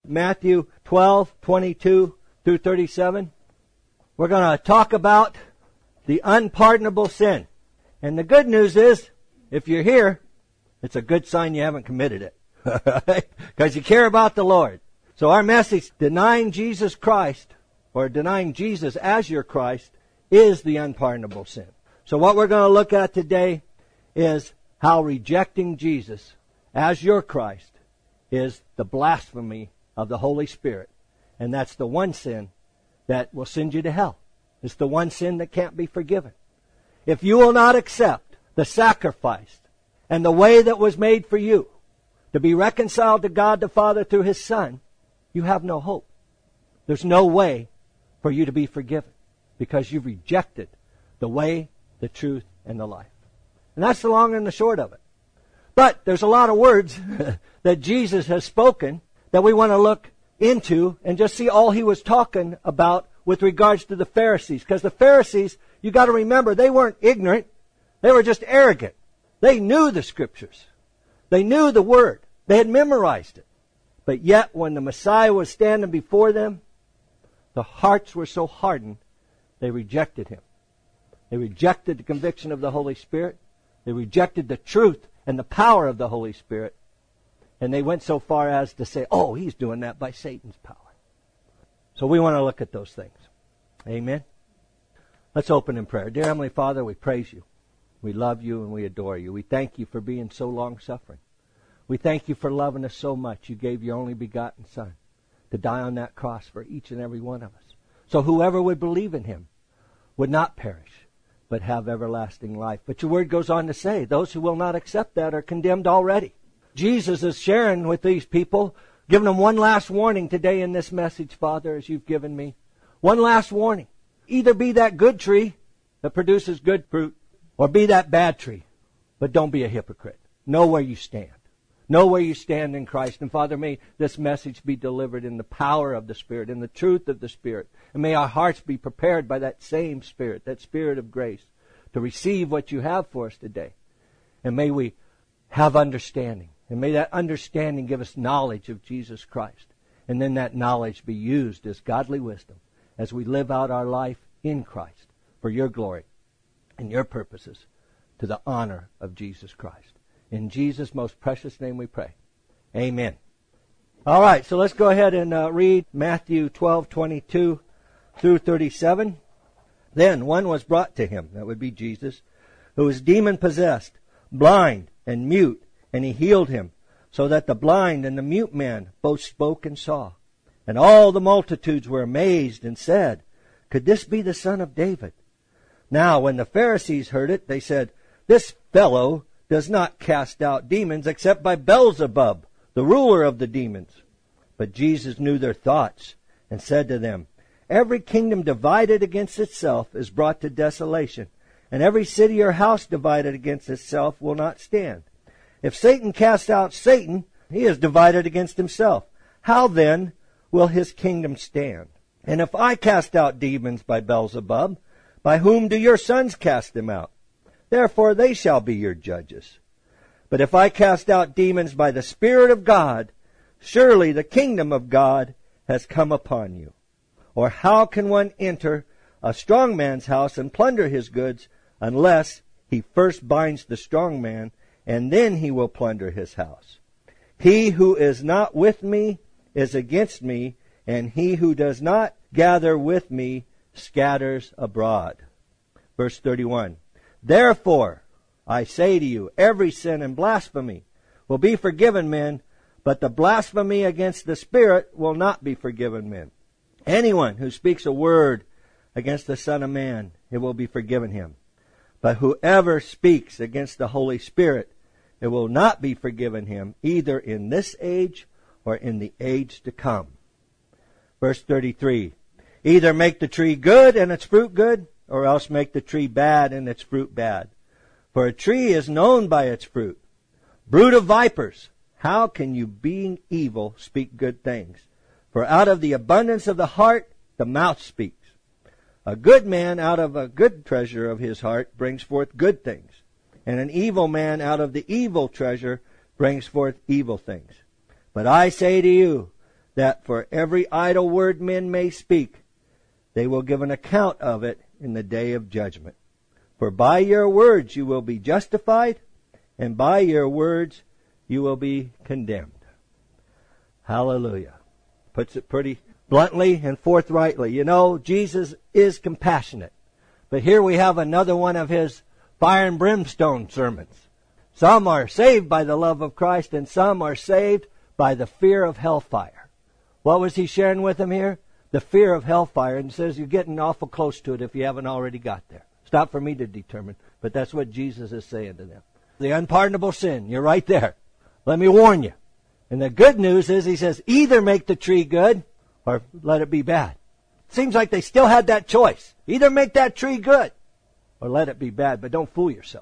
Matthew 12:22 through 37. We're going to talk about the unpardonable sin. And the good news is, if you're here, it's a good sign you haven't committed it. Because you care about the Lord. So our message, denying Jesus Christ, or denying Jesus as your Christ, is the unpardonable sin. So what we're going to look at today is how rejecting Jesus as your Christ is the blasphemy of the Holy Spirit. And that's the one sin that will send you to hell. It's the one sin that can't be forgiven. If you will not accept the sacrifice and the way that was made for you to be reconciled to God the Father through His Son, you have no hope. There's no way for you to be forgiven because you've rejected the way, the truth, and the life. And that's the long and the short of it. But there's a lot of words that Jesus has spoken that we want to look into and just see all He was talking about with regards to the Pharisees. Because the Pharisees, you got to remember, they weren't ignorant. They were just arrogant. They knew the Scriptures. They knew the Word. They had memorized it. But yet, when the Messiah was standing before them, the hearts were so hardened, they rejected Him. They rejected the conviction of the Holy Spirit. They rejected the truth and the power of the Holy Spirit. And they went so far as to say, oh, He's doing that by Satan's power. So we want to look at those things. Amen. Let's open in prayer. Dear Heavenly Father, we praise You. We love You and we adore You. We thank You for being so long-suffering. We thank You for loving us so much. You gave Your only begotten Son to die on that cross for each and every one of us. So whoever would believe in Him would not perish, but have everlasting life. But Your Word goes on to say, those who will not accept that are condemned already. Jesus is sharing with these people, giving them one last warning today in this message, Father, as You've given me. One last warning. Either be that good tree that produces good fruit, or be that bad tree. But don't be a hypocrite. Know where you stand. Know where you stand in Christ. And Father, may this message be delivered in the power of the Spirit, in the truth of the Spirit. And may our hearts be prepared by that same Spirit, that Spirit of grace, to receive what You have for us today. And may we have understanding. And may that understanding give us knowledge of Jesus Christ. And then that knowledge be used as godly wisdom as we live out our life in Christ for Your glory and Your purposes to the honor of Jesus Christ. In Jesus' most precious name we pray. Amen. All right, so let's go ahead and read Matthew 12:22 through 37. Then one was brought to Him, that would be Jesus, who was demon-possessed, blind and mute, and He healed him, so that the blind and the mute man both spoke and saw. And all the multitudes were amazed and said, could this be the Son of David? Now when the Pharisees heard it, they said, this fellow does not cast out demons except by Beelzebub, the ruler of the demons. But Jesus knew their thoughts and said to them, every kingdom divided against itself is brought to desolation, and every city or house divided against itself will not stand. If Satan casts out Satan, he is divided against himself. How then will his kingdom stand? And if I cast out demons by Beelzebub, by whom do your sons cast them out? Therefore they shall be your judges. But if I cast out demons by the Spirit of God, surely the kingdom of God has come upon you. Or how can one enter a strong man's house and plunder his goods unless he first binds the strong man, and then he will plunder his house? He who is not with me is against me, and he who does not gather with me scatters abroad. Verse 31. Therefore, I say to you, every sin and blasphemy will be forgiven men, but the blasphemy against the Spirit will not be forgiven men. Anyone who speaks a word against the Son of Man, it will be forgiven him. But whoever speaks against the Holy Spirit, it will not be forgiven him, either in this age or in the age to come. Verse 33. Either make the tree good and its fruit good, or else make the tree bad and its fruit bad. For a tree is known by its fruit. Brood of vipers, how can you, being evil, speak good things? For out of the abundance of the heart, the mouth speaks. A good man out of a good treasure of his heart brings forth good things, and an evil man out of the evil treasure brings forth evil things. But I say to you that for every idle word men may speak, they will give an account of it in the day of judgment. For by your words you will be justified, and by your words you will be condemned. Hallelujah. Puts it pretty bluntly and forthrightly. You know, Jesus is compassionate. But here we have another one of his fire and brimstone sermons. Some are saved by the love of Christ, and some are saved by the fear of hellfire. What was he sharing with them here? The fear of hellfire. And he says you're getting awful close to it if you haven't already got there. It's not for me to determine, but that's what Jesus is saying to them. The unpardonable sin, you're right there. Let me warn you. And the good news is, he says, either make the tree good or let it be bad. Seems like they still had that choice. Either make that tree good or let it be bad. But don't fool yourselves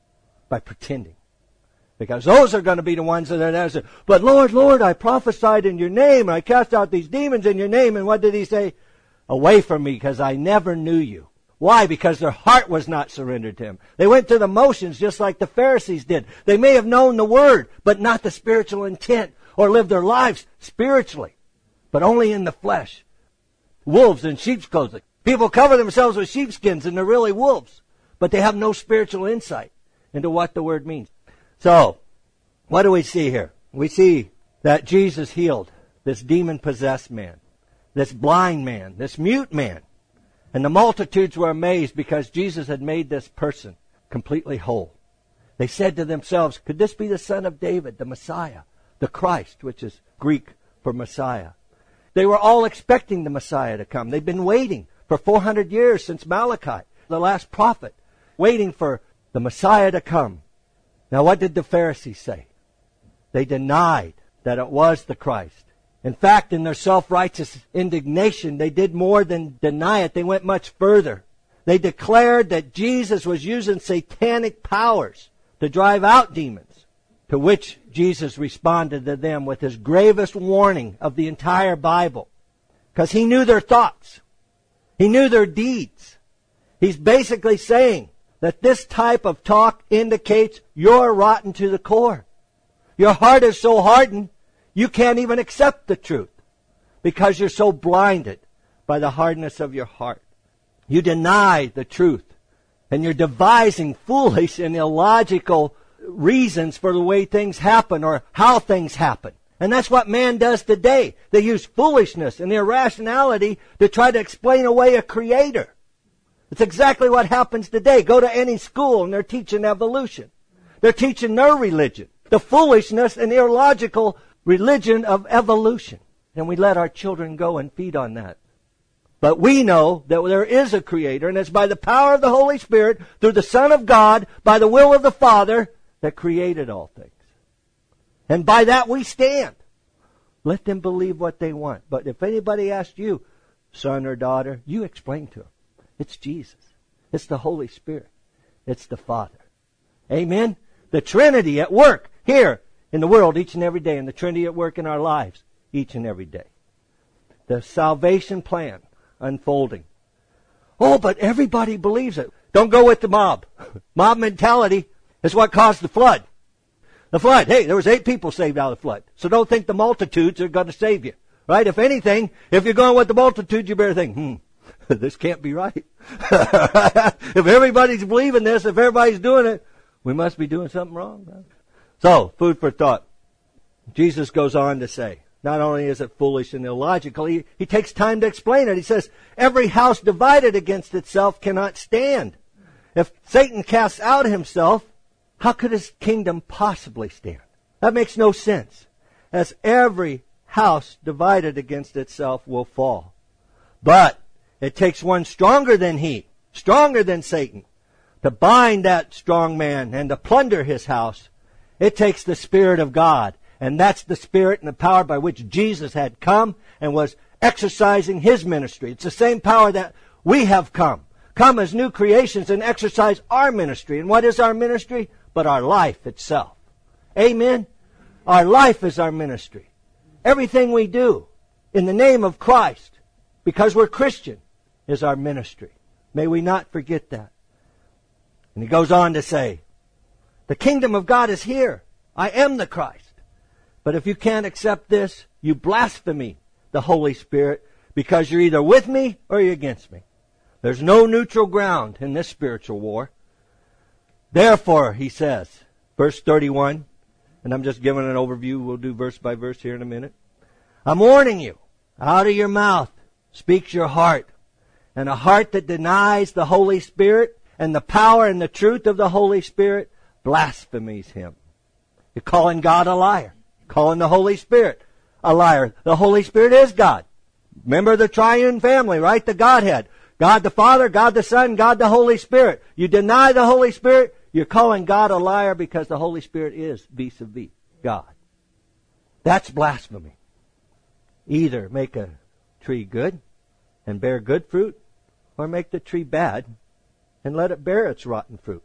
by pretending. Because those are going to be the ones that are there. But Lord, Lord, I prophesied in your name, and I cast out these demons in your name. And what did he say? Away from me, because I never knew you. Why? Because their heart was not surrendered to him. They went through the motions just like the Pharisees did. They may have known the word, but not the spiritual intent, or lived their lives spiritually, but only in the flesh. Wolves in sheep's clothing. People cover themselves with sheepskins and they're really wolves, but they have no spiritual insight into what the word means. So, what do we see here? We see that Jesus healed this demon-possessed man, this blind man, this mute man. And the multitudes were amazed because Jesus had made this person completely whole. They said to themselves, could this be the son of David, the Messiah, the Christ, which is Greek for Messiah? They were all expecting the Messiah to come. They've been waiting for 400 years since Malachi, the last prophet, waiting for the Messiah to come. Now what did the Pharisees say? They denied that it was the Christ. In fact, in their self-righteous indignation, they did more than deny it. They went much further. They declared that Jesus was using satanic powers to drive out demons, to which Jesus responded to them with his gravest warning of the entire Bible. Because he knew their thoughts. He knew their deeds. He's basically saying that this type of talk indicates you're rotten to the core. Your heart is so hardened, you can't even accept the truth because you're so blinded by the hardness of your heart. You deny the truth, and you're devising foolish and illogical reasons for the way things happen or how things happen. And that's what man does today. They use foolishness and irrationality to try to explain away a creator. It's exactly what happens today. Go to any school and they're teaching evolution. They're teaching their religion, the foolishness and illogical religion of evolution. And we let our children go and feed on that. But we know that there is a creator, and it's by the power of the Holy Spirit, through the Son of God, by the will of the Father, that created all things. And by that we stand. Let them believe what they want. But if anybody asks you, son or daughter, you explain to them. It's Jesus. It's the Holy Spirit. It's the Father. Amen? The Trinity at work here in the world each and every day, and the Trinity at work in our lives each and every day. The salvation plan unfolding. Oh, but everybody believes it. Don't go with the mob. Mob mentality is what caused the flood. The flood. Hey, there was 8 people saved out of the flood. So don't think the multitudes are going to save you. Right? If anything, if you're going with the multitudes, you better think, this can't be right. If everybody's believing this, if everybody's doing it, we must be doing something wrong. Right? So, food for thought. Jesus goes on to say, not only is it foolish and illogical, he takes time to explain it. He says, every house divided against itself cannot stand. If Satan casts out himself, how could his kingdom possibly stand? That makes no sense. As every house divided against itself will fall. But it takes one stronger than he, stronger than Satan, to bind that strong man and to plunder his house. It takes the Spirit of God. And that's the Spirit and the power by which Jesus had come and was exercising his ministry. It's the same power that we have come. Come as new creations and exercise our ministry. And what is our ministry? But our life itself. Amen? Our life is our ministry. Everything we do in the name of Christ, because we're Christian, is our ministry. May we not forget that. And he goes on to say, the kingdom of God is here. I am the Christ. But if you can't accept this, you blaspheme the Holy Spirit because you're either with me or you're against me. There's no neutral ground in this spiritual war. Therefore, he says, verse 31, and I'm just giving an overview. We'll do verse by verse here in a minute. I'm warning you, out of your mouth speaks your heart. And a heart that denies the Holy Spirit and the power and the truth of the Holy Spirit blasphemies him. You're calling God a liar. You're calling the Holy Spirit a liar. The Holy Spirit is God. Remember the triune family, right? The Godhead. God the Father, God the Son, God the Holy Spirit. You deny the Holy Spirit, you're calling God a liar because the Holy Spirit is vis-a-vis God. That's blasphemy. Either make a tree good and bear good fruit, or make the tree bad and let it bear its rotten fruit.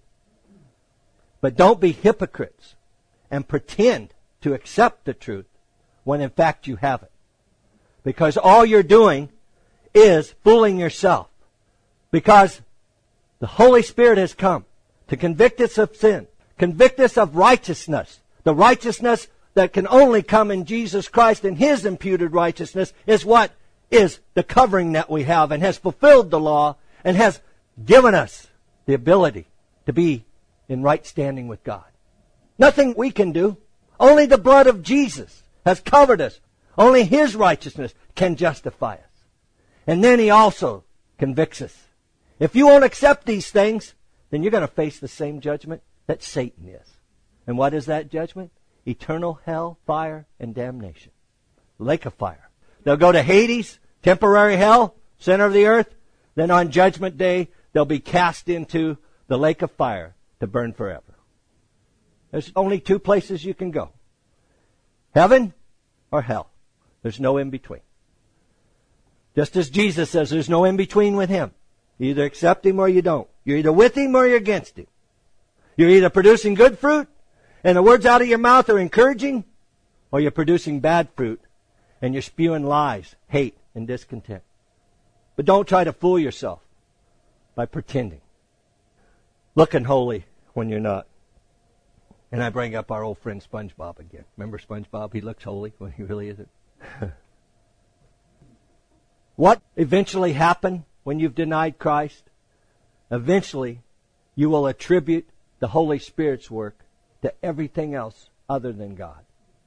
But don't be hypocrites and pretend to accept the truth when in fact you have it. Because all you're doing is fooling yourself. Because the Holy Spirit has come to convict us of sin, convict us of righteousness. The righteousness that can only come in Jesus Christ, and His imputed righteousness is what is the covering that we have and has fulfilled the law and has given us the ability to be in right standing with God. Nothing we can do. Only the blood of Jesus has covered us. Only His righteousness can justify us. And then He also convicts us. If you won't accept these things, then you're going to face the same judgment that Satan is. And what is that judgment? Eternal hell, fire, and damnation. Lake of fire. They'll go to Hades, temporary hell, center of the earth. Then on Judgment Day, they'll be cast into the lake of fire to burn forever. There's only two places you can go. Heaven or hell. There's no in between. Just as Jesus says, there's no in between with Him. You either accept Him or you don't. You're either with Him or you're against Him. You're either producing good fruit, and the words out of your mouth are encouraging, or you're producing bad fruit, and you're spewing lies, hate, and discontent. But don't try to fool yourself by pretending. Looking holy when you're not. And I bring up our old friend SpongeBob again. Remember SpongeBob? He looks holy when he really isn't. What eventually happened when you've denied Christ? Eventually, you will attribute the Holy Spirit's work to everything else other than God.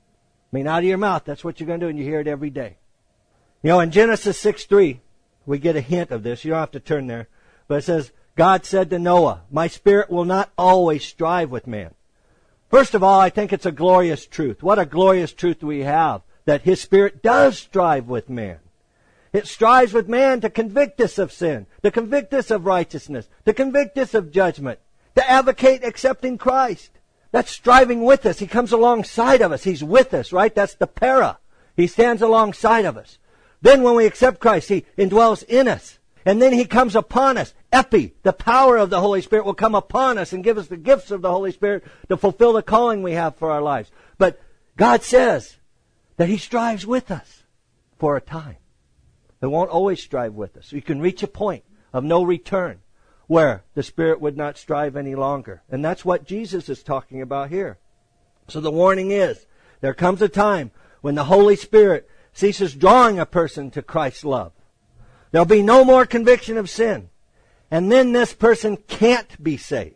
I mean, out of your mouth, that's what you're going to do, and you hear it every day. You know, in Genesis 6:3, we get a hint of this. You don't have to turn there. But it says, God said to Noah, my spirit will not always strive with man. First of all, I think it's a glorious truth. What a glorious truth we have, that His Spirit does strive with man. It strives with man to convict us of sin, to convict us of righteousness, to convict us of judgment, to advocate accepting Christ. That's striving with us. He comes alongside of us. He's with us, right? That's the para. He stands alongside of us. Then when we accept Christ, He indwells in us. And then He comes upon us. Epi, the power of the Holy Spirit will come upon us and give us the gifts of the Holy Spirit to fulfill the calling we have for our lives. But God says that He strives with us for a time. It won't always strive with us. You can reach a point of no return where the Spirit would not strive any longer. And that's what Jesus is talking about here. So the warning is, there comes a time when the Holy Spirit ceases drawing a person to Christ's love. There'll be no more conviction of sin. And then this person can't be saved,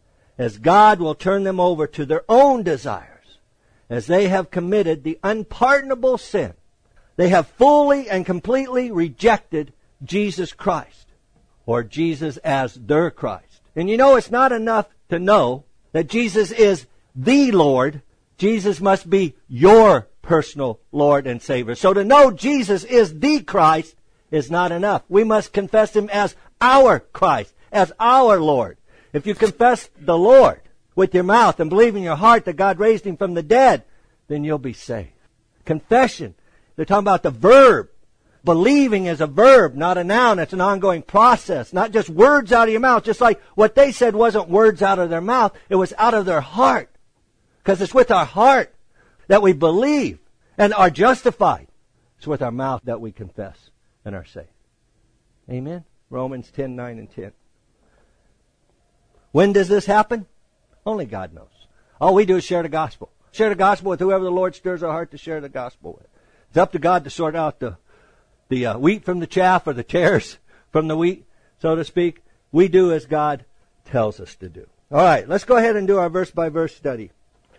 as God will turn them over to their own desires, as they have committed the unpardonable sin. They have fully and completely rejected Jesus Christ, or Jesus as their Christ. And you know, it's not enough to know that Jesus is the Lord. Jesus must be your personal Lord and Savior. So to know Jesus is the Christ is not enough. We must confess Him as our Christ, as our Lord. If you confess the Lord with your mouth and believe in your heart that God raised Him from the dead, then you'll be saved. Confession. They're talking about the verb. Believing is a verb, not a noun. It's an ongoing process. Not just words out of your mouth. Just like what they said wasn't words out of their mouth. It was out of their heart. Because it's with our heart that we believe and are justified. It's with our mouth that we confess and are saved. Amen? Romans 10:9 and 10. When does this happen? Only God knows. All we do is share the gospel. Share the gospel with whoever the Lord stirs our heart to share the gospel with. It's up to God to sort out the the wheat from the chaff, or the tares from the wheat, so to speak. We do as God tells us to do. All right, let's go ahead and do our verse-by-verse study.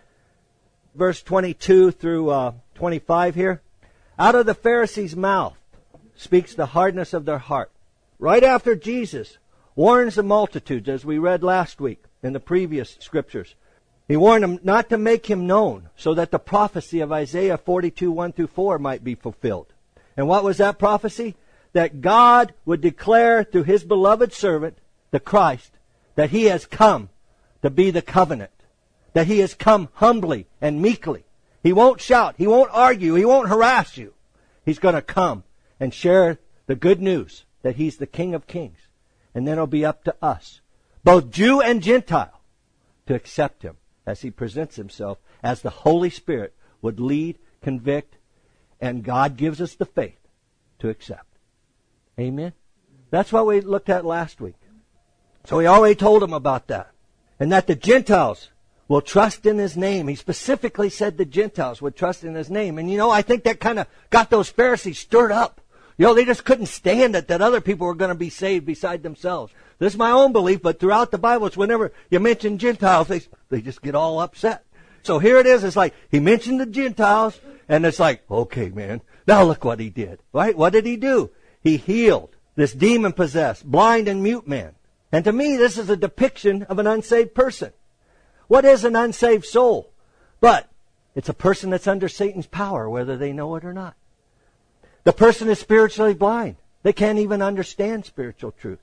Verse 22 through 25 here. Out of the Pharisees' mouth speaks the hardness of their heart. Right after Jesus warns the multitudes, as we read last week in the previous scriptures, he warned them not to make him known, so that the prophecy of Isaiah 42, 1 through 4 might be fulfilled. And what was that prophecy? That God would declare through his beloved servant, the Christ, that he has come to be the covenant. That he has come humbly and meekly. He won't shout. He won't argue. He won't harass you. He's going to come and share the good news that he's the King of Kings. And then it'll be up to us, both Jew and Gentile, to accept him as he presents himself as the Holy Spirit would lead, convict, and God gives us the faith to accept. Amen? That's what we looked at last week. So he already told them about that. And that the Gentiles will trust in his name. He specifically said the Gentiles would trust in his name. And I think that kind of got those Pharisees stirred up. They just couldn't stand it that other people were going to be saved beside themselves. This is my own belief, but throughout the Bible, it's whenever you mention Gentiles, they just get all upset. So here it is. It's like he mentioned the Gentiles, and it's like, okay, man, now look what he did. Right? What did he do? He healed this demon-possessed, blind and mute man. And to me, this is a depiction of an unsaved person. What is an unsaved soul? But it's a person that's under Satan's power, whether they know it or not. The person is spiritually blind. They can't even understand spiritual truth.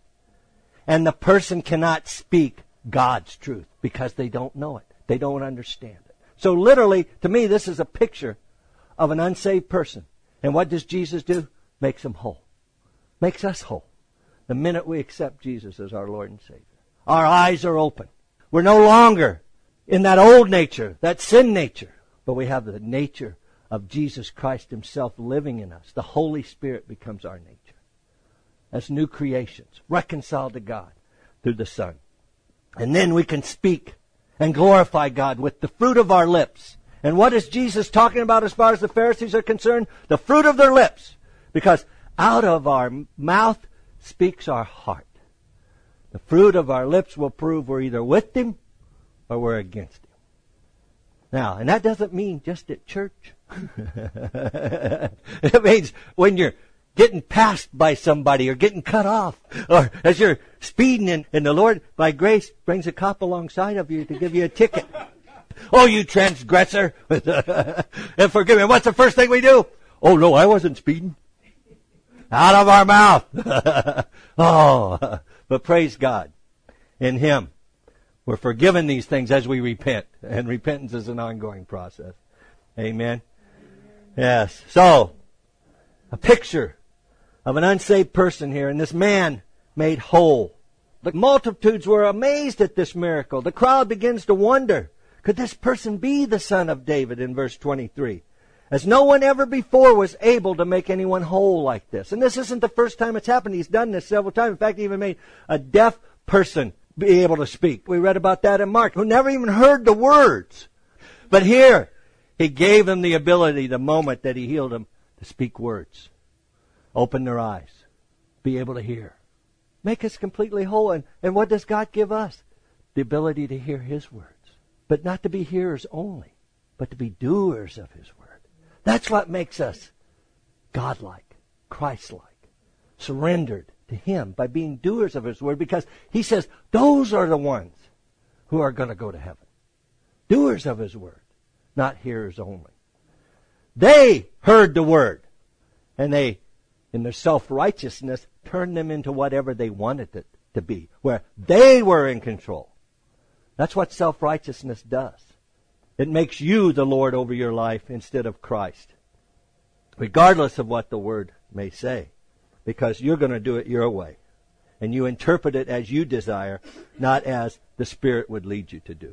And the person cannot speak God's truth because they don't know it. They don't understand it. So literally, to me, this is a picture of an unsaved person. And what does Jesus do? Makes them whole. Makes us whole. The minute we accept Jesus as our Lord and Savior. Our eyes are open. We're no longer in that old nature, that sin nature, but we have the nature of Jesus Christ himself living in us. The Holy Spirit becomes our nature. As new creations, reconciled to God through the Son. And then we can speak and glorify God with the fruit of our lips. And what is Jesus talking about as far as the Pharisees are concerned? The fruit of their lips. Because out of our mouth speaks our heart. The fruit of our lips will prove we're either with him or we're against him. Now, and that doesn't mean just at church. It means when you're getting passed by somebody or getting cut off, or as you're speeding and the Lord, by grace, brings a cop alongside of you to give you a ticket. Oh, you transgressor. And forgive me. What's the first thing we do? Oh, no, I wasn't speeding. Out of our mouth. Oh, but praise God. In him, we're forgiven these things as we repent. And repentance is an ongoing process. Amen. Yes. So, a picture of an unsaved person here, and this man made whole. The multitudes were amazed at this miracle. The crowd begins to wonder, could this person be the son of David in verse 23? As no one ever before was able to make anyone whole like this. And this isn't the first time it's happened. He's done this several times. In fact, he even made a deaf person be able to speak. We read about that in Mark, who never even heard the words. But here, he gave them the ability, the moment that he healed them, to speak words. Open their eyes. Be able to hear. Make us completely whole. And what does God give us? The ability to hear his words. But not to be hearers only, but to be doers of his word. That's what makes us godlike, Christ-like, surrendered to him by being doers of his word, because he says those are the ones who are going to go to heaven. Doers of his word, not hearers only. They heard the word, and they, in their self-righteousness, turned them into whatever they wanted it to be, where they were in control. That's what self-righteousness does. It makes you the Lord over your life instead of Christ, regardless of what the word may say, because you're going to do it your way. And you interpret it as you desire, not as the Spirit would lead you to do.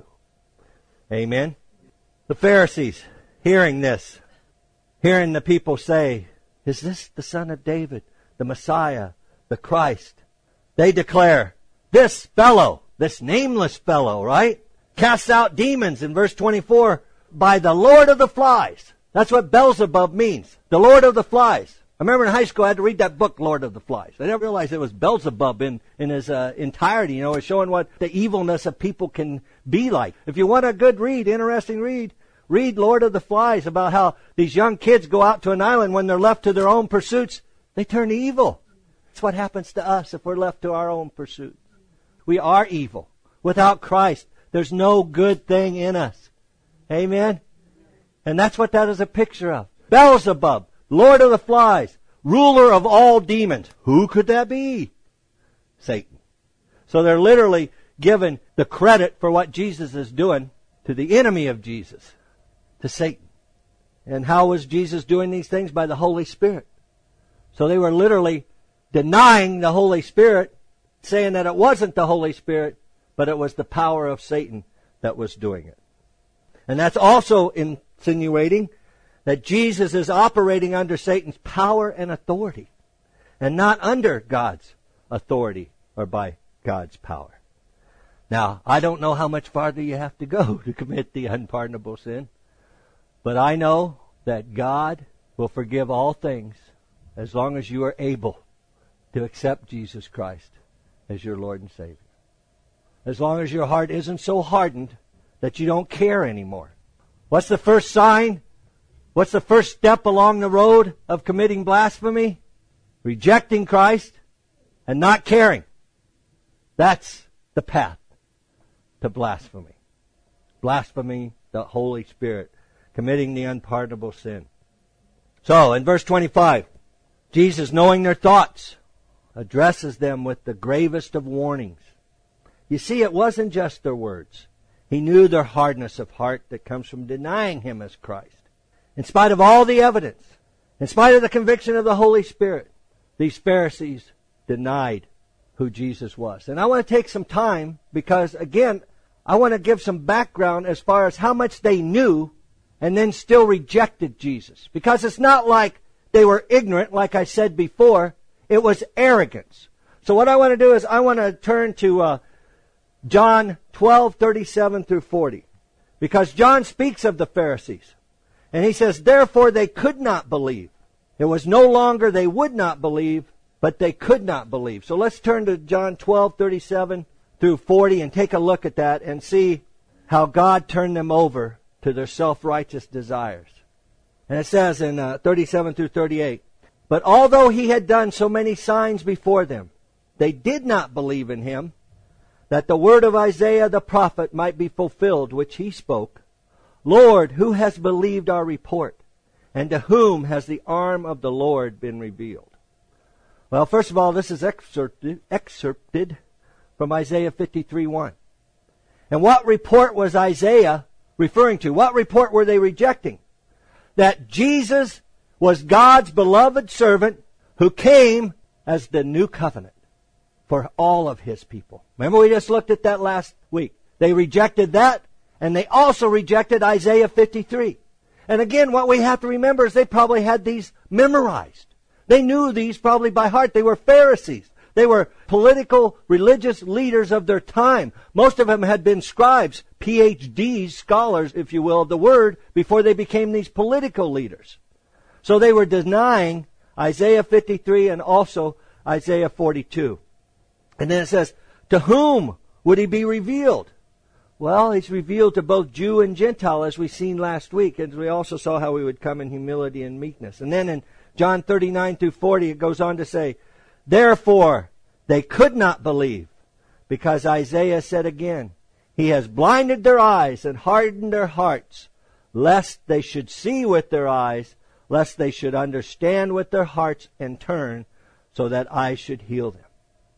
Amen? The Pharisees, hearing this, hearing the people say, is this the Son of David, the Messiah, the Christ? They declare, this fellow, this nameless fellow, right? Casts out demons in verse 24 by the Lord of the Flies. That's what Beelzebub means. The Lord of the Flies. I remember in high school I had to read that book, Lord of the Flies. I never realized it was Beelzebub in his entirety. You know, it's showing what the evilness of people can be like. If you want a good read, interesting read, read Lord of the Flies, about how these young kids go out to an island when they're left to their own pursuits. They turn evil. That's what happens to us if we're left to our own pursuits. We are evil. Without Christ, there's no good thing in us. Amen? And that's what that is a picture of. Beelzebub, Lord of the Flies, ruler of all demons. Who could that be? Satan. So they're literally given the credit for what Jesus is doing to the enemy of Jesus, to Satan. And how was Jesus doing these things? By the Holy Spirit. So they were literally denying the Holy Spirit, saying that it wasn't the Holy Spirit, but it was the power of Satan that was doing it. And that's also insinuating that Jesus is operating under Satan's power and authority, and not under God's authority or by God's power. Now, I don't know how much farther you have to go to commit the unpardonable sin, but I know that God will forgive all things as long as you are able to accept Jesus Christ as your Lord and Savior. As long as your heart isn't so hardened that you don't care anymore. What's the first sign? What's the first step along the road of committing blasphemy? Rejecting Christ and not caring. That's the path to blasphemy. Blaspheming the Holy Spirit. Committing the unpardonable sin. So, in verse 25, Jesus, knowing their thoughts, addresses them with the gravest of warnings. You see, it wasn't just their words. He knew their hardness of heart that comes from denying Him as Christ. In spite of all the evidence, in spite of the conviction of the Holy Spirit, these Pharisees denied who Jesus was. And I want to take some time because, again, I want to give some background as far as how much they knew and then still rejected Jesus. Because it's not like they were ignorant, like I said before. It was arrogance. So what I want to do is I want to turn to John 12:37 through 40. Because John speaks of the Pharisees. And he says, therefore they could not believe. It was no longer they would not believe, but they could not believe. So let's turn to John 12:37 through 40 and take a look at that and see how God turned them over to their self-righteous desires. And it says in 37 through 38, but although He had done so many signs before them, they did not believe in Him, that the word of Isaiah the prophet might be fulfilled, which he spoke. Lord, who has believed our report? And to whom has the arm of the Lord been revealed? Well, first of all, this is excerpted from Isaiah 53:1. And what report was Isaiah referring to? What report were they rejecting? That Jesus was God's beloved servant who came as the new covenant for all of His people. Remember we just looked at that last week. They rejected that, and they also rejected Isaiah 53. And again, what we have to remember is they probably had these memorized. They knew these probably by heart. They were Pharisees. They were political, religious leaders of their time. Most of them had been scribes, PhDs, scholars, if you will, of the Word before they became these political leaders. So they were denying Isaiah 53 and also Isaiah 42. And then it says, to whom would He be revealed? Well, He's revealed to both Jew and Gentile, as we seen last week. And we also saw how He would come in humility and meekness. And then in John 39 through 40, it goes on to say, therefore, they could not believe, because Isaiah said again, He has blinded their eyes and hardened their hearts, lest they should see with their eyes, lest they should understand with their hearts and turn, so that I should heal them.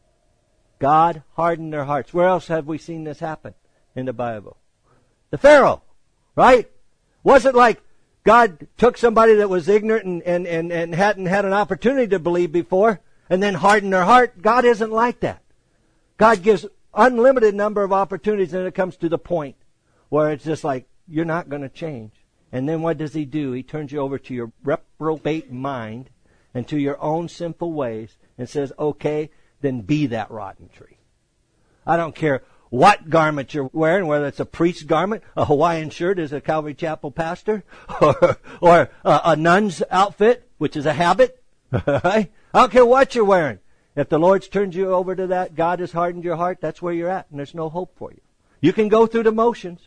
God hardened their hearts. Where else have we seen this happen in the Bible? The Pharaoh, right? Wasn't like God took somebody that was ignorant and hadn't had an opportunity to believe before and then hardened their heart. God isn't like that. God gives unlimited number of opportunities, and it comes to the point where it's just like, you're not going to change. And then what does He do? He turns you over to your reprobate mind and to your own sinful ways and says, okay, then be that rotten tree. I don't care what garment you're wearing, whether it's a priest's garment, a Hawaiian shirt as a Calvary Chapel pastor, or a nun's outfit, which is a habit, Right? I don't care what you're wearing. If the Lord's turned you over to that, God has hardened your heart, that's where you're at, and there's no hope for you. You can go through the motions,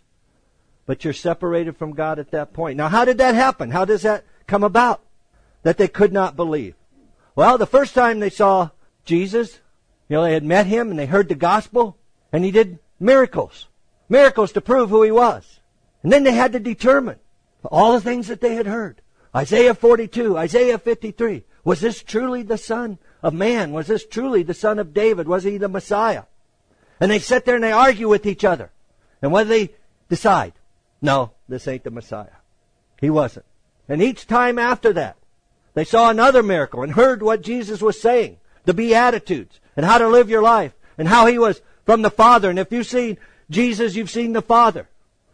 but you're separated from God at that point. Now, how did that happen? How does that come about? That they could not believe. Well, the first time they saw Jesus, they had met him and they heard the gospel, and he did miracles. Miracles to prove who he was. And then they had to determine all the things that they had heard. Isaiah 42, Isaiah 53. Was this truly the Son of Man? Was this truly the Son of David? Was he the Messiah? And they sit there and they argue with each other. And what do they decide? No, this ain't the Messiah. He wasn't. And each time after that, they saw another miracle and heard what Jesus was saying. The Beatitudes and how to live your life and how he was from the Father. And if you've seen Jesus, you've seen the Father.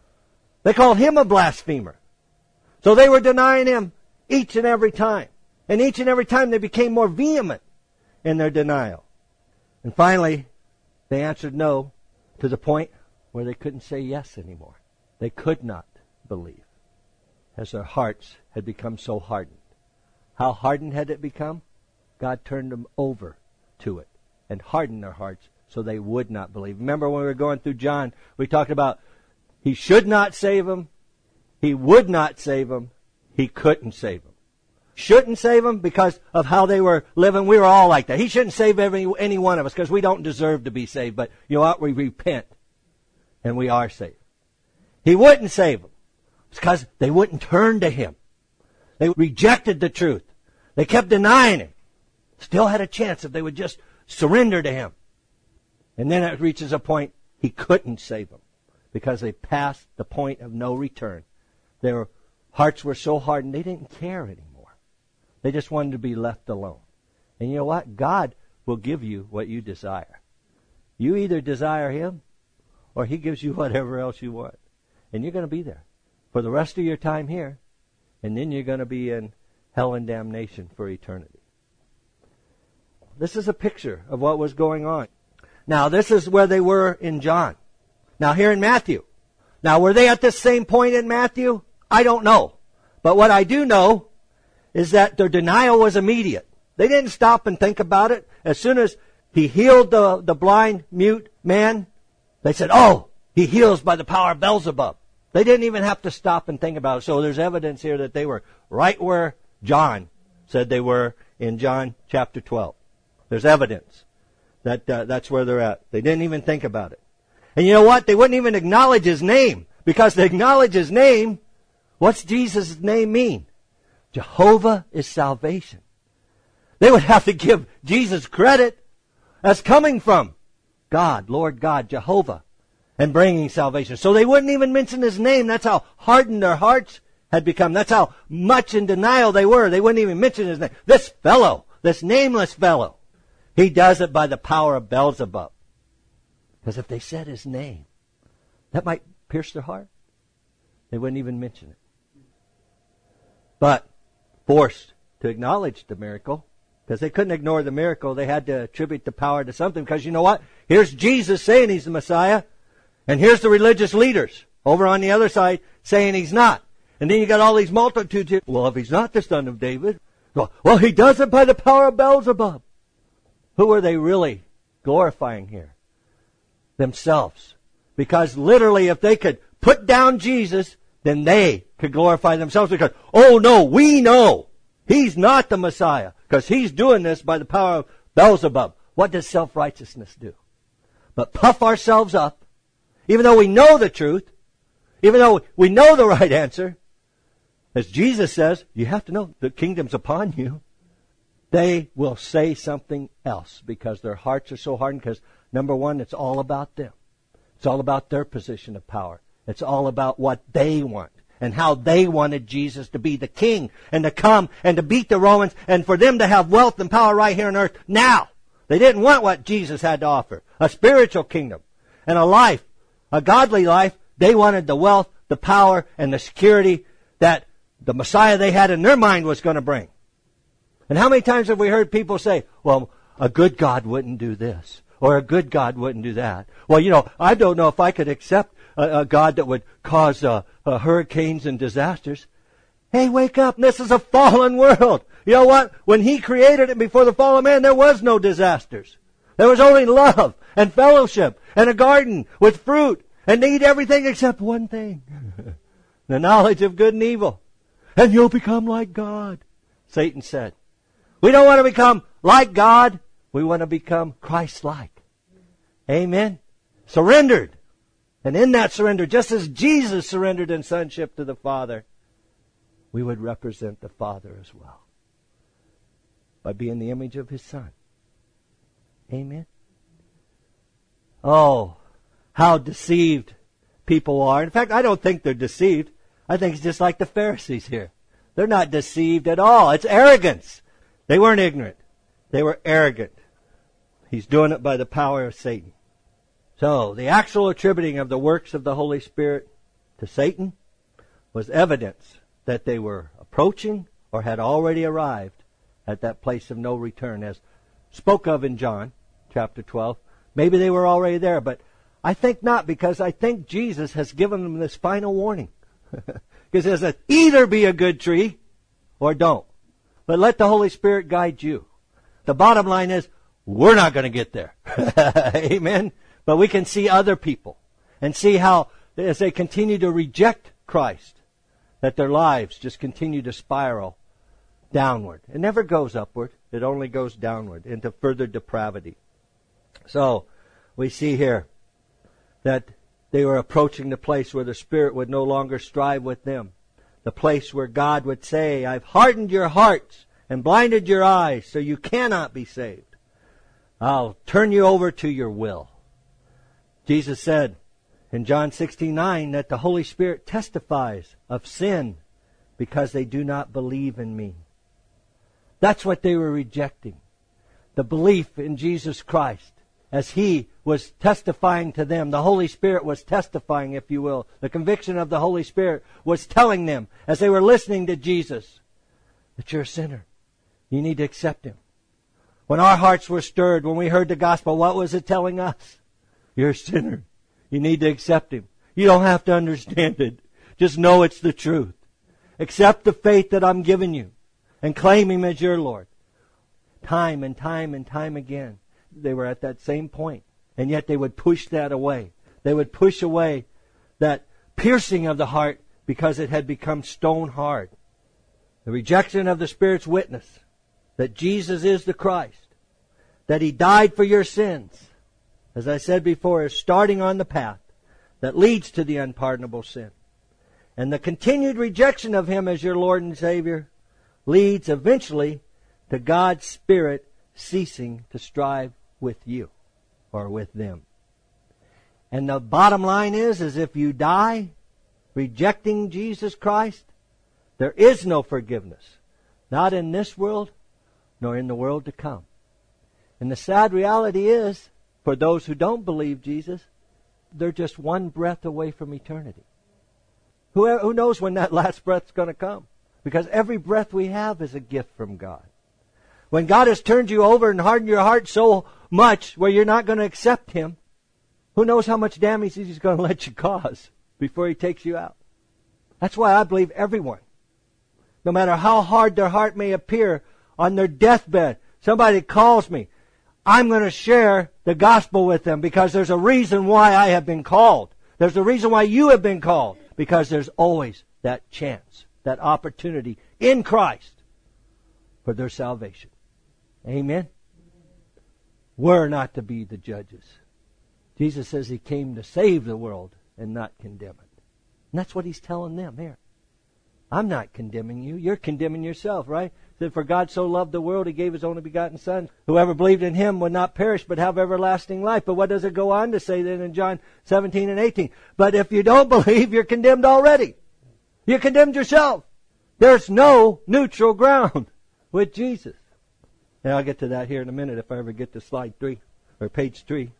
They called him a blasphemer. So they were denying him each and every time. And each and every time they became more vehement in their denial. And finally, they answered no to the point where they couldn't say yes anymore. They could not believe, as their hearts had become so hardened. How hardened had it become? God turned them over to it and hardened their hearts so they would not believe. Remember when we were going through John, we talked about he should not save them, he would not save them, he couldn't save them. Shouldn't save them because of how they were living. We were all like that. He shouldn't save any one of us because we don't deserve to be saved. But you know what? We repent and we are saved. He wouldn't save them. It's because they wouldn't turn to him. They rejected the truth. They kept denying him. Still had a chance if they would just surrender to him. And then it reaches a point he couldn't save them because they passed the point of no return. Their hearts were so hardened they didn't care anymore. They just wanted to be left alone. And you know what? God will give you what you desire. You either desire him or he gives you whatever else you want. And you're going to be there for the rest of your time here. And then you're going to be in hell and damnation for eternity. This is a picture of what was going on. Now, this is where they were in John. Now, here in Matthew. Now, were they at this same point in Matthew? I don't know. But what I do know is that their denial was immediate. They didn't stop and think about it. As soon as he healed the blind, mute man, they said, oh, he heals by the power of Beelzebub. They didn't even have to stop and think about it. So there's evidence here that they were right where John said they were in John chapter 12. There's evidence that that's where they're at. They didn't even think about it. And you know what? They wouldn't even acknowledge his name. Because to acknowledge his name, what's Jesus' name mean? Jehovah is salvation. They would have to give Jesus credit as coming from God, Lord God, Jehovah, and bringing salvation. So they wouldn't even mention his name. That's how hardened their hearts had become. That's how much in denial they were. They wouldn't even mention his name. This fellow, this nameless fellow, he does it by the power of Beelzebub. Because if they said his name, that might pierce their heart. They wouldn't even mention it. But forced to acknowledge the miracle, because they couldn't ignore the miracle, they had to attribute the power to something. Because you know what? Here's Jesus saying he's the Messiah, and here's the religious leaders over on the other side saying he's not. And then you got all these multitudes here. Well, if he's not the son of David, well, he does it by the power of Beelzebub. Who are they really glorifying here? Themselves. Because literally, if they could put down Jesus, then they could glorify themselves because, oh no, we know he's not the Messiah because he's doing this by the power of Beelzebub. What does self-righteousness do? But puff ourselves up, even though we know the truth, even though we know the right answer. As Jesus says, you have to know the kingdom's upon you. They will say something else because their hearts are so hardened because, number one, it's all about them. It's all about their position of power. It's all about what they want and how they wanted Jesus to be the king and to come and to beat the Romans and for them to have wealth and power right here on earth now. They didn't want what Jesus had to offer, a spiritual kingdom and a life, a godly life. They wanted the wealth, the power, and the security that the Messiah they had in their mind was going to bring. And how many times have we heard people say, well, a good God wouldn't do this or a good God wouldn't do that. Well, you know, I don't know if I could accept a God that would cause hurricanes and disasters. Hey, wake up. This is a fallen world. You know what? When He created it before the fall of man, there was no disasters. There was only love and fellowship and a garden with fruit, and they eat everything except one thing. The knowledge of good and evil. And you'll become like God, Satan said. We don't want to become like God. We want to become Christ-like. Amen. Surrendered. And in that surrender, just as Jesus surrendered in sonship to the Father, we would represent the Father as well by being the image of His Son. Amen. Oh, how deceived people are. In fact, I don't think they're deceived. I think it's just like the Pharisees here. They're not deceived at all. It's arrogance. They weren't ignorant. They were arrogant. He's doing it by the power of Satan. So, the actual attributing of the works of the Holy Spirit to Satan was evidence that they were approaching or had already arrived at that place of no return, as spoke of in John chapter 12. Maybe they were already there, but I think not, because I think Jesus has given them this final warning. He says, either be a good tree or don't. But let the Holy Spirit guide you. The bottom line is, we're not going to get there. Amen. But we can see other people and see how, as they continue to reject Christ, that their lives just continue to spiral downward. It never goes upward. It only goes downward into further depravity. So, we see here that they were approaching the place where the Spirit would no longer strive with them. The place where God would say, I've hardened your hearts and blinded your eyes so you cannot be saved. I'll turn you over to your will. Jesus said in John 16:9 that the Holy Spirit testifies of sin because they do not believe in me. That's what they were rejecting. The belief in Jesus Christ. As He was testifying to them, the Holy Spirit was testifying, if you will. The conviction of the Holy Spirit was telling them, as they were listening to Jesus, that you're a sinner. You need to accept Him. When our hearts were stirred, when we heard the gospel, what was it telling us? You're a sinner. You need to accept Him. You don't have to understand it. Just know it's the truth. Accept the faith that I'm giving you and claim Him as your Lord. Time and time and time again, they were at that same point, and yet they would push that away. They would push away that piercing of the heart because it had become stone hard. The rejection of the Spirit's witness that Jesus is the Christ, that He died for your sins, as I said before, is starting on the path that leads to the unpardonable sin. And the continued rejection of Him as your Lord and Savior leads eventually to God's Spirit ceasing to strive with you or with them. And the bottom line is if you die rejecting Jesus Christ, there is no forgiveness. Not in this world, nor in the world to come. And the sad reality is, for those who don't believe Jesus, they're just one breath away from eternity. Who knows when that last breath's going to come? Because every breath we have is a gift from God. When God has turned you over and hardened your heart so much where you're not going to accept Him, who knows how much damage He's going to let you cause before He takes you out? That's why I believe everyone, no matter how hard their heart may appear on their deathbed, somebody calls me, I'm going to share the gospel with them because there's a reason why I have been called. There's a reason why you have been called. Because there's always that chance, that opportunity in Christ for their salvation. Amen? We're not to be the judges. Jesus says He came to save the world and not condemn it. And that's what He's telling them here. I'm not condemning you. You're condemning yourself, right? He said, for God so loved the world, He gave His only begotten Son. Whoever believed in Him would not perish, but have everlasting life. But what does it go on to say then in John 17 and 18? But if you don't believe, you're condemned already. You condemned yourself. There's no neutral ground with Jesus. And I'll get to that here in a minute if I ever get to slide 3 or page 3.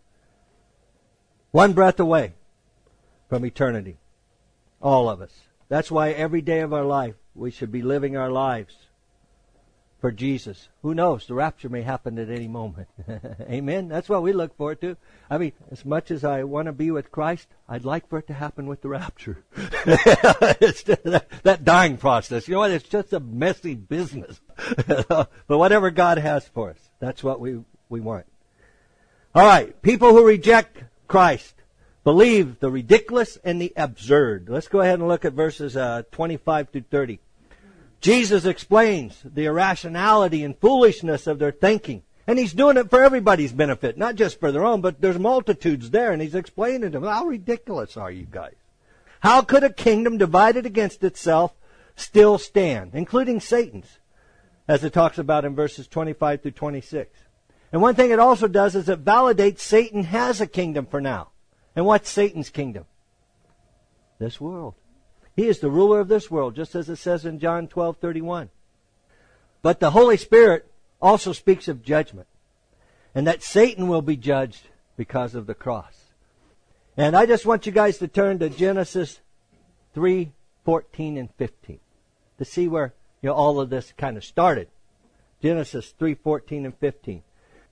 One breath away from eternity. All of us. That's why every day of our life we should be living our lives for Jesus. Who knows? The rapture may happen at any moment. Amen? That's what we look forward to. I mean, as much as I want to be with Christ, I'd like for it to happen with the rapture. It's that dying process. You know what? It's just a messy business. But whatever God has for us, that's what we want. All right. People who reject Christ believe the ridiculous and the absurd. Let's go ahead and look at verses 25 through 30. Jesus explains the irrationality and foolishness of their thinking. And He's doing it for everybody's benefit, not just for their own, but there's multitudes there, and He's explaining to them, how ridiculous are you guys? How could a kingdom divided against itself still stand, including Satan's, as it talks about in verses 25 through 26. And one thing it also does is it validates Satan has a kingdom for now. And what's Satan's kingdom? This world. He is the ruler of this world, just as it says in John 12:31. But the Holy Spirit also speaks of judgment, and that Satan will be judged because of the cross. And I just want you guys to turn to Genesis 3:14 and 15 to see where all of this kind of started. Genesis 3:14 and 15.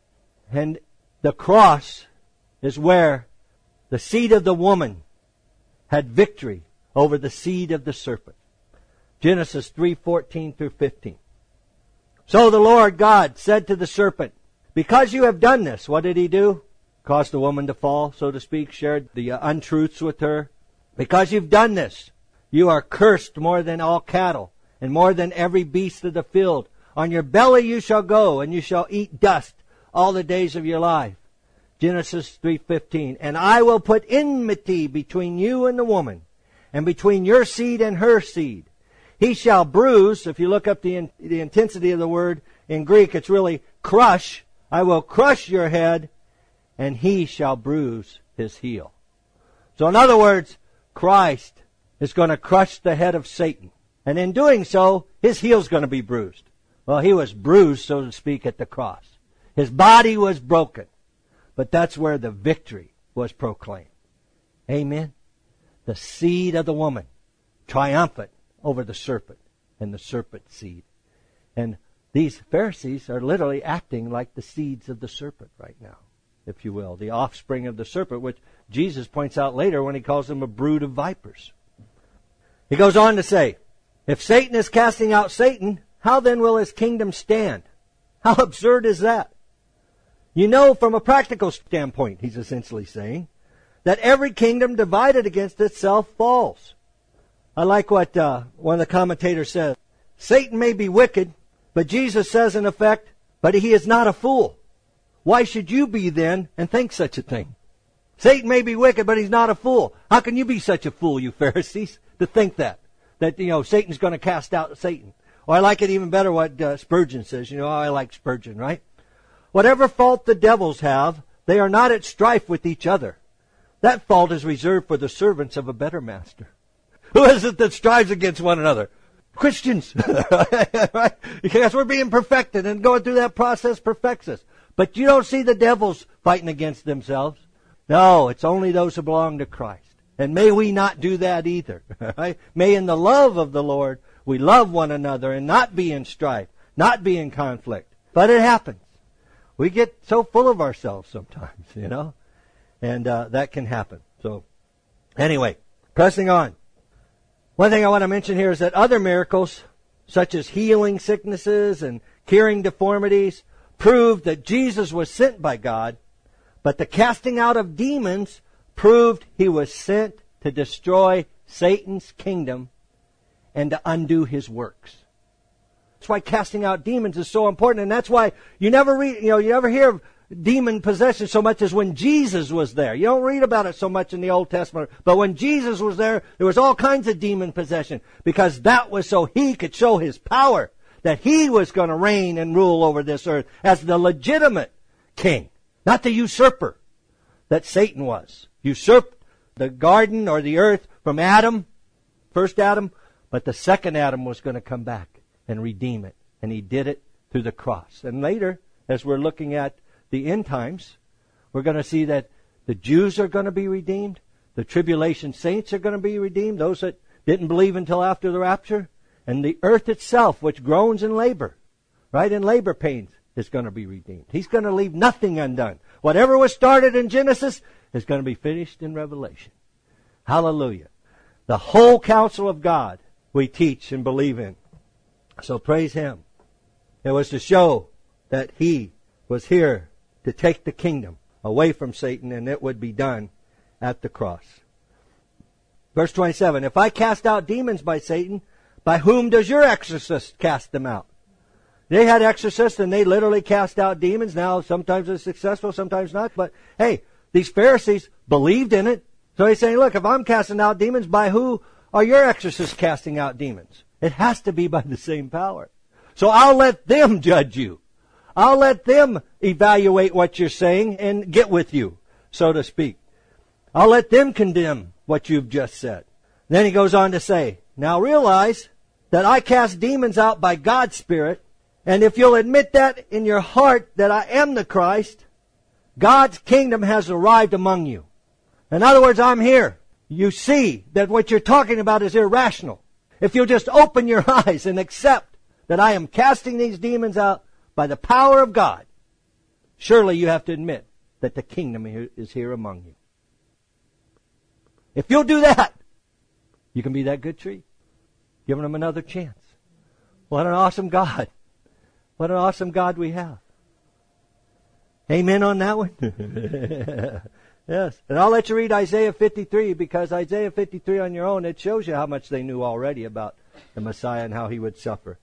And the cross is where the seed of the woman had victory over the seed of the serpent. Genesis 3:14 through 15. So the Lord God said to the serpent, because you have done this, what did He do? Caused the woman to fall, so to speak, shared the untruths with her. Because you've done this, you are cursed more than all cattle, and more than every beast of the field. On your belly you shall go, and you shall eat dust all the days of your life. Genesis 3:15. And I will put enmity between you and the woman, and between your seed and her seed. He shall bruise. If you look up the intensity of the word in Greek, it's really crush. I will crush your head, and he shall bruise his heel. So in other words, Christ is going to crush the head of Satan. And in doing so, his heel's going to be bruised. Well, he was bruised, so to speak, at the cross. His body was broken. But that's where the victory was proclaimed. Amen? The seed of the woman, triumphant over the serpent and the serpent seed. And these Pharisees are literally acting like the seeds of the serpent right now, if you will. The offspring of the serpent, which Jesus points out later when He calls them a brood of vipers. He goes on to say, if Satan is casting out Satan, how then will his kingdom stand? How absurd is that? You know, from a practical standpoint, he's essentially saying, that every kingdom divided against itself falls. I like what one of the commentators says. Satan may be wicked, but Jesus says in effect, but he is not a fool. Why should you be then and think such a thing? Satan may be wicked, but he's not a fool. How can you be such a fool, you Pharisees, to think that Satan's going to cast out Satan? Or I like it even better what Spurgeon says. I like Spurgeon, right? Whatever fault the devils have, they are not at strife with each other. That fault is reserved for the servants of a better master. Who is it that strives against one another? Christians. Right? Because we're being perfected, and going through that process perfects us. But you don't see the devils fighting against themselves. No, it's only those who belong to Christ. And may we not do that either. Right? May in the love of the Lord we love one another and not be in strife, not be in conflict. But it happens. We get so full of ourselves sometimes, and that can happen. So, anyway, pressing on. One thing I want to mention here is that other miracles, such as healing sicknesses and curing deformities, proved that Jesus was sent by God, but the casting out of demons proved He was sent to destroy Satan's kingdom and to undo his works. That's why casting out demons is so important, and that's why you never hear of demon possession so much as when Jesus was there. You don't read about it so much in the Old Testament, but when Jesus was there was all kinds of demon possession, because that was so He could show His power, that He was going to reign and rule over this earth as the legitimate king, not the usurper that Satan was. Usurped the garden or the earth from Adam, first Adam, but the second Adam was going to come back and redeem it. And He did it through the cross. And later, as we're looking at the end times, we're going to see that the Jews are going to be redeemed. The tribulation saints are going to be redeemed. Those that didn't believe until after the rapture. And the earth itself, which groans in labor right? And labor pains is going to be redeemed. He's going to leave nothing undone. Whatever was started in Genesis is going to be finished in Revelation. Hallelujah. The whole counsel of God we teach and believe in. So praise Him. It was to show that He was here to take the kingdom away from Satan, and it would be done at the cross. Verse 27, if I cast out demons by Satan, by whom does your exorcist cast them out? They had exorcists and they literally cast out demons. Now, sometimes it's successful, sometimes not. But hey, these Pharisees believed in it. So he's saying, look, if I'm casting out demons, by who are your exorcists casting out demons? It has to be by the same power. So I'll let them judge you. I'll let them evaluate what you're saying and get with you, so to speak. I'll let them condemn what you've just said. Then he goes on to say, now realize that I cast demons out by God's Spirit, and if you'll admit that in your heart that I am the Christ, God's kingdom has arrived among you. In other words, I'm here. You see that what you're talking about is irrational. If you'll just open your eyes and accept that I am casting these demons out by the power of God, surely you have to admit that the kingdom is here among you. If you'll do that, you can be that good tree. Giving them another chance. What an awesome God. What an awesome God we have. Amen on that one? Yes. And I'll let you read Isaiah 53, because Isaiah 53 on your own, it shows you how much they knew already about the Messiah and how He would suffer.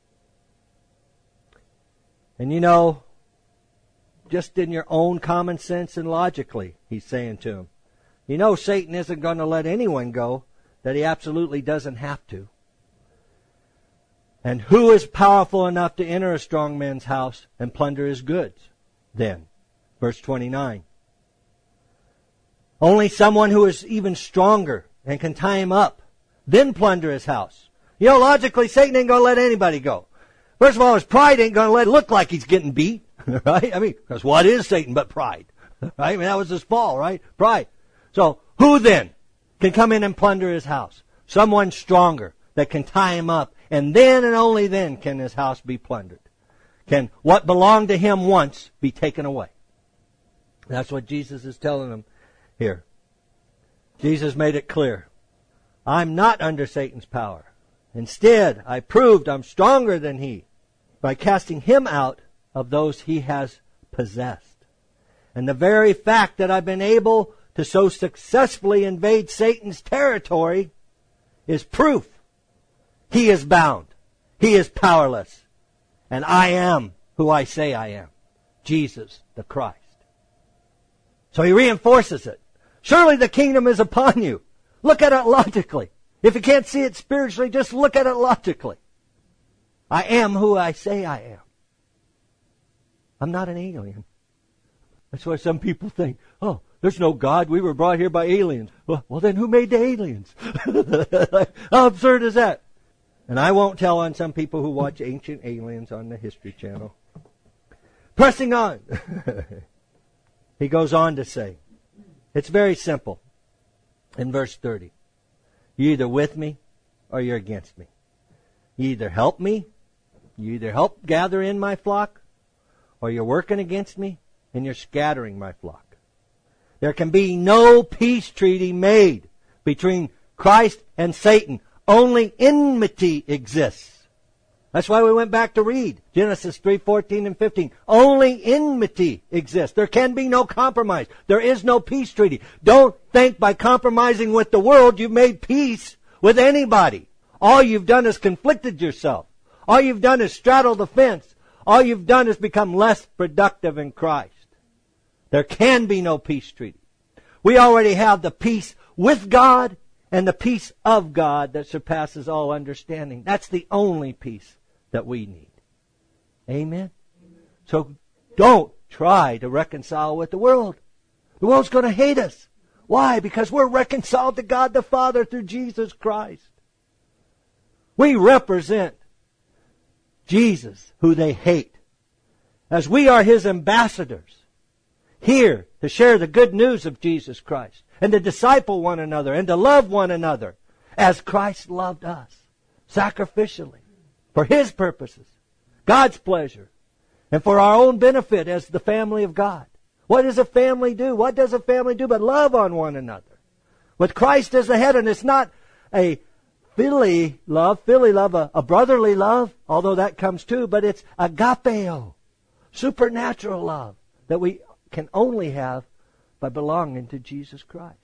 And you know, just in your own common sense and logically, He's saying to him, you know Satan isn't going to let anyone go that he absolutely doesn't have to. And who is powerful enough to enter a strong man's house and plunder his goods? Then, verse 29. Only someone who is even stronger and can tie him up, then plunder his house. You know, logically, Satan ain't going to let anybody go. First of all, his pride ain't going to let it look like he's getting beat, right? I mean, because what is Satan but pride? Right? I mean, that was his fall, right? Pride. So, who then can come in and plunder his house? Someone stronger that can tie him up, and then and only then can his house be plundered. Can what belonged to him once be taken away? That's what Jesus is telling them here. Jesus made it clear. I'm not under Satan's power. Instead, I proved I'm stronger than he by casting him out of those he has possessed. And the very fact that I've been able to so successfully invade Satan's territory is proof. He is bound. He is powerless. And I am who I say I am. Jesus the Christ. So he reinforces it. Surely the kingdom is upon you. Look at it logically. If you can't see it spiritually, just look at it logically. I am who I say I am. I'm not an alien. That's why some people think, oh, there's no God. We were brought here by aliens. Well, then who made the aliens? How absurd is that? And I won't tell on some people who watch Ancient Aliens on the History Channel. Pressing on. He goes on to say, it's very simple. In verse 30, you're either with me or you're against me. You either help me, you either help gather in my flock, or you're working against me and you're scattering my flock. There can be no peace treaty made between Christ and Satan. Only enmity exists. That's why we went back to read Genesis 3:14 and 15. Only enmity exists. There can be no compromise. There is no peace treaty. Don't think by compromising with the world you've made peace with anybody. All you've done is conflicted yourself. All you've done is straddle the fence. All you've done is become less productive in Christ. There can be no peace treaty. We already have the peace with God and the peace of God that surpasses all understanding. That's the only peace that we need. Amen? So don't try to reconcile with the world. The world's going to hate us. Why? Because we're reconciled to God the Father through Jesus Christ. We represent Jesus, who they hate, as we are His ambassadors, here to share the good news of Jesus Christ, and to disciple one another, and to love one another, as Christ loved us, sacrificially, for His purposes, God's pleasure, and for our own benefit as the family of God. What does a family do? What does a family do but love on one another? With Christ as the head, and it's not a filial love, a brotherly love, although that comes too, but it's agapeo, supernatural love that we can only have by belonging to Jesus Christ.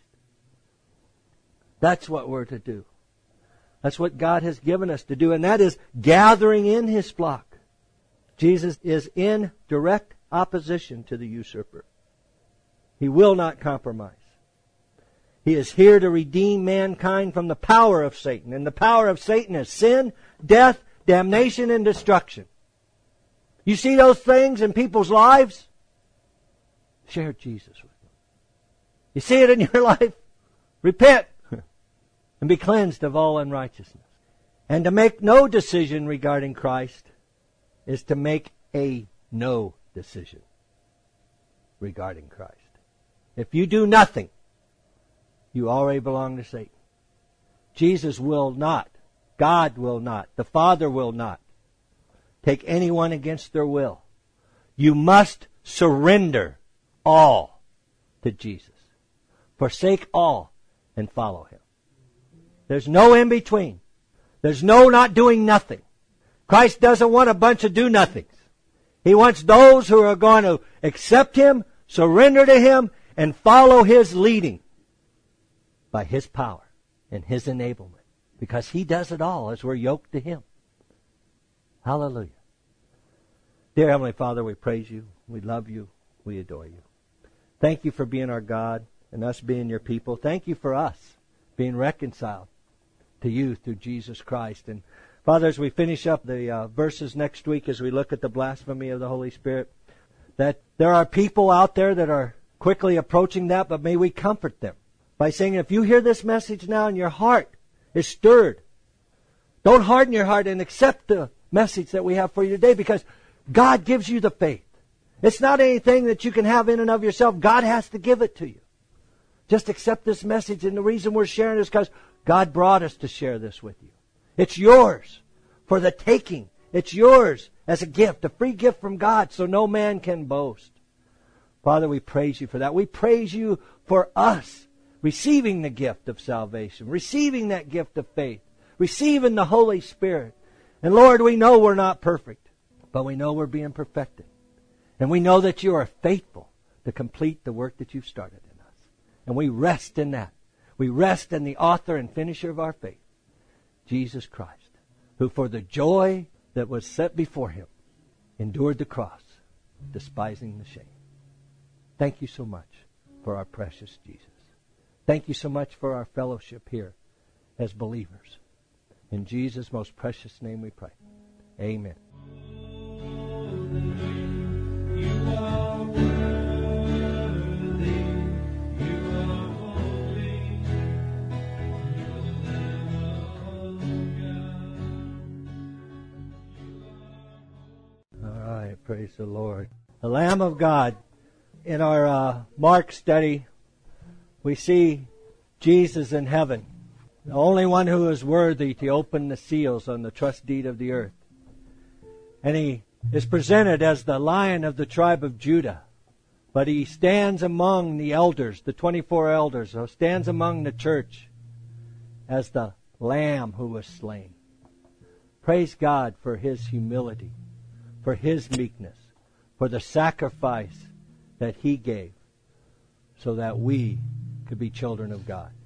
That's what we're to do. That's what God has given us to do, and that is gathering in His flock. Jesus is in direct opposition to the usurper. He will not compromise. He is here to redeem mankind from the power of Satan, and the power of Satan is sin, death, damnation, and destruction. You see those things in people's lives? Share Jesus with them. You see it in your life? Repent and be cleansed of all unrighteousness. And to make no decision regarding Christ is to make a no decision regarding Christ. If you do nothing, you already belong to Satan. Jesus will not, God will not, the Father will not take anyone against their will. You must surrender all to Jesus. Forsake all and follow Him. There's no in between. There's no not doing nothing. Christ doesn't want a bunch of do-nothings. He wants those who are going to accept Him, surrender to Him, and follow His leading by His power and His enablement. Because He does it all as we're yoked to Him. Hallelujah. Dear Heavenly Father, we praise You, we love You, we adore You. Thank You for being our God and us being Your people. Thank You for us being reconciled to You through Jesus Christ. And Father, as we finish up the verses next week, as we look at the blasphemy of the Holy Spirit, that there are people out there that are quickly approaching that, but may we comfort them by saying, if you hear this message now and your heart is stirred, don't harden your heart and accept the message that we have for you today, because God gives you the faith. It's not anything that you can have in and of yourself. God has to give it to you. Just accept this message, and the reason we're sharing is because God brought us to share this with you. It's yours for the taking. It's yours as a gift, a free gift from God, so no man can boast. Father, we praise You for that. We praise You for us receiving the gift of salvation, receiving that gift of faith, receiving the Holy Spirit. And Lord, we know we're not perfect, but we know we're being perfected. And we know that You are faithful to complete the work that You've started in us. And we rest in that. We rest in the author and finisher of our faith, Jesus Christ, who for the joy that was set before Him endured the cross, despising the shame. Thank You so much for our precious Jesus. Thank You so much for our fellowship here as believers. In Jesus' most precious name we pray. Amen. You are worthy. You are holy. All right, praise the Lord. The Lamb of God. In our Mark study, we see Jesus in heaven, the only one who is worthy to open the seals on the trust deed of the earth. And He is presented as the Lion of the tribe of Judah. But He stands among the elders, the 24 elders, so stands among the church as the Lamb who was slain. Praise God for His humility, for His meekness, for the sacrifice that He gave so that we could be children of God.